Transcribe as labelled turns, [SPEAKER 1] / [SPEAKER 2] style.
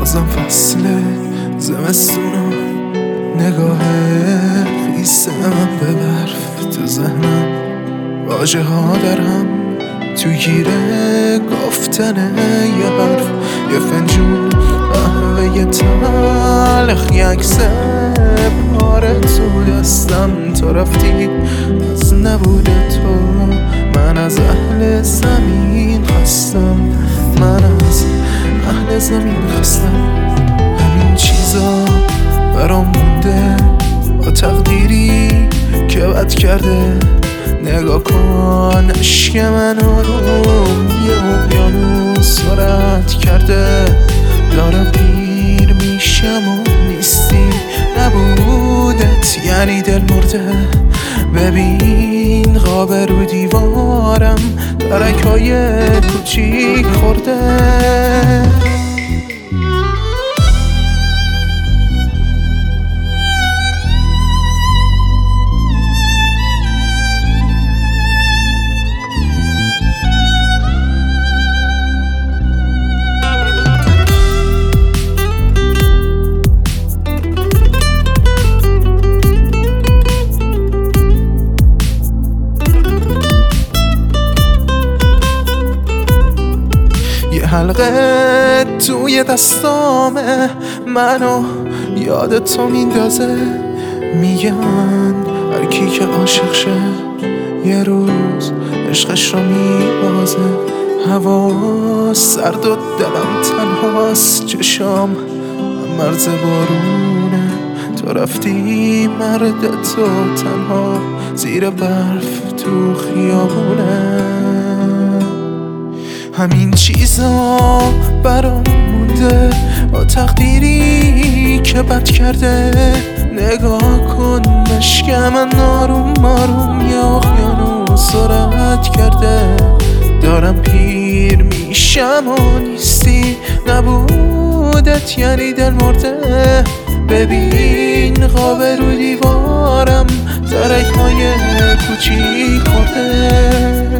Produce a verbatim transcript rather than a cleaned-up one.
[SPEAKER 1] بازم فصل زمستونم، نگاه خیسه من به برف تو ذهنم، واژه ها در هم تو گیره گفتن یه حرف، یه فنجون قهوه تلخ، یک عکس پاره تو دستم. تو رفتی از نبود تو، من از اهل زمین خستم، من از اهل زمین خستم. همین چیزا برام مونده، با تقدیری که بد کرده. نگاه کن عشق منو یه اقیانوس رد کرده. دارم پیر میشم و نیستی، نبودت یعنی دل مرده. ببین قاب رو دیوارم درکای کوچیک خورده. حلقه توی دستامه، منو یاد تو میندازه. میگن هر کی که عاشق شه یه روز عشقش رو میبازه. هوا سرد و دلم تنهاست، چشام مرز بارونه. تو رفتی مرد تو تنها زیر برف تو خیابونه. همین چیزا برام مونده، با تقدیری که بد کرده. نگاه کن عشق من آروم آروم یه اقیانوس رد کرده. دارم پیر میشم و نیستی، نبودت یعنی دل مرده. ببین قاب رو دیوارم درک های کوچیک خورده.